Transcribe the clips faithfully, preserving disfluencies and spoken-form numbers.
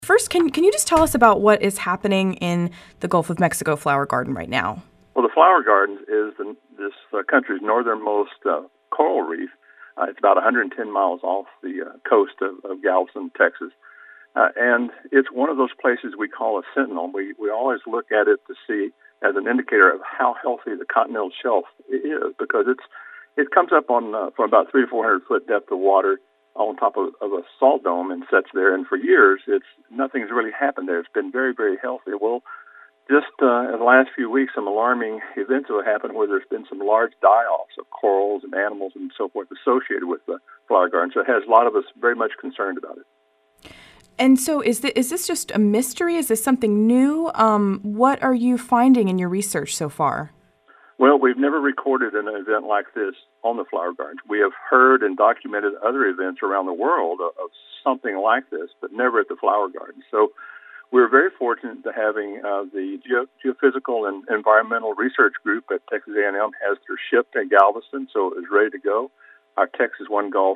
First, can can you just tell us about what is happening in the Gulf of Mexico Flower Garden right now? Well, the Flower Garden is the, this uh, country's northernmost uh, coral reef. Uh, it's about one hundred ten miles off the uh, coast of, of Galveston, Texas. Uh, and it's one of those places we call a sentinel. We we always look at it to see as an indicator of how healthy the continental shelf is, because it's it comes up on uh, from about three to four hundred foot depth of water on top of, of a salt dome and sets there. And for years, it's nothing's really happened there. It's been very, very healthy. Well, just uh, in the last few weeks, some alarming events have happened where there's been some large die-offs of corals and animals and so forth associated with the flower garden. So it has a lot of us very much concerned about it. And so is this, is this just a mystery? Is this something new? Um, what are you finding in your research so far? Well, we've never recorded an event like this on the flower gardens. We have heard and documented other events around the world of, of something like this, but never at the flower garden. So we're very fortunate to having uh, the Geo- Geophysical and Environmental Research Group at Texas A and M has their ship in Galveston, so it was ready to go. Our Texas One Gulf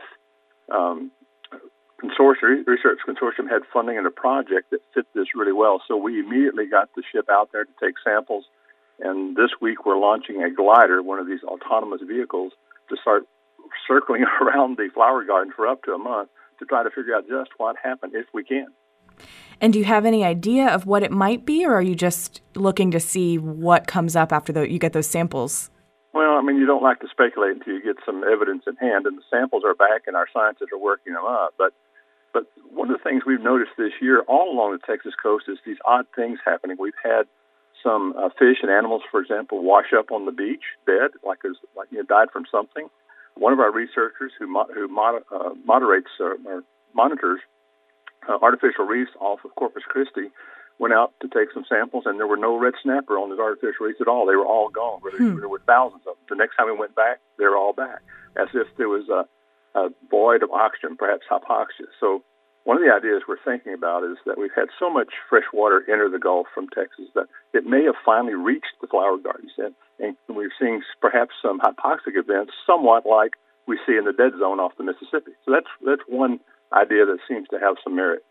um, consortium, research consortium had funding in a project that fit this really well, so we immediately got the ship out there to take samples. And this week we're launching a glider, one of these autonomous vehicles, to start circling around the flower garden for up to a month to try to figure out just what happened, if we can. And do you have any idea of what it might be, or are you just looking to see what comes up after the, you get those samples? Well, I mean, you don't like to speculate until you get some evidence in hand, and the samples are back and our scientists are working them up. But but one of the things we've noticed this year all along the Texas coast is these odd things happening. We've had some uh, fish and animals, for example, wash up on the beach bed like it was, like you died from something. One of our researchers who mo- who mod- uh, moderates or, or monitors uh, artificial reefs off of Corpus Christi went out to take some samples, and there were no red snapper on those artificial reefs at all. They were all gone. There, hmm. there were thousands of them. The next time we went back, they were all back, as if there was a, a void of oxygen, perhaps hypoxia. So one of the ideas we're thinking about is that we've had so much fresh water enter the Gulf from Texas that it may have finally reached the flower gardens, and, and we're seeing perhaps some hypoxic events, somewhat like we see in the dead zone off the Mississippi. So that's that's one idea that seems to have some merit.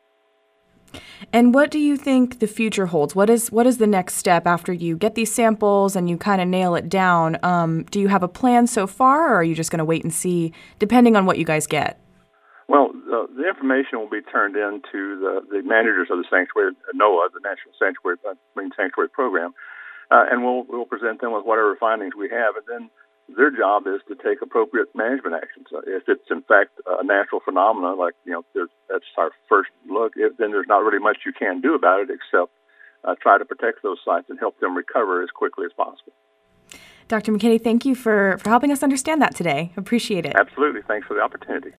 And what do you think the future holds? What is what is the next step after you get these samples and you kind of nail it down? Um, do you have a plan so far, or are you just going to wait and see, depending on what you guys get? Well, uh, the information will be turned in to the, the managers of the sanctuary, NOAA, the National Sanctuary uh, Marine Sanctuary Program, uh, and we'll we'll present them with whatever findings we have, and then their job is to take appropriate management actions. Uh, if it's in fact a natural phenomenon, like you know, that's our first look, if, then there's not really much you can do about it except uh, try to protect those sites and help them recover as quickly as possible. Doctor McKinney, thank you for, for helping us understand that today. Appreciate it. Absolutely. Thanks for the opportunity.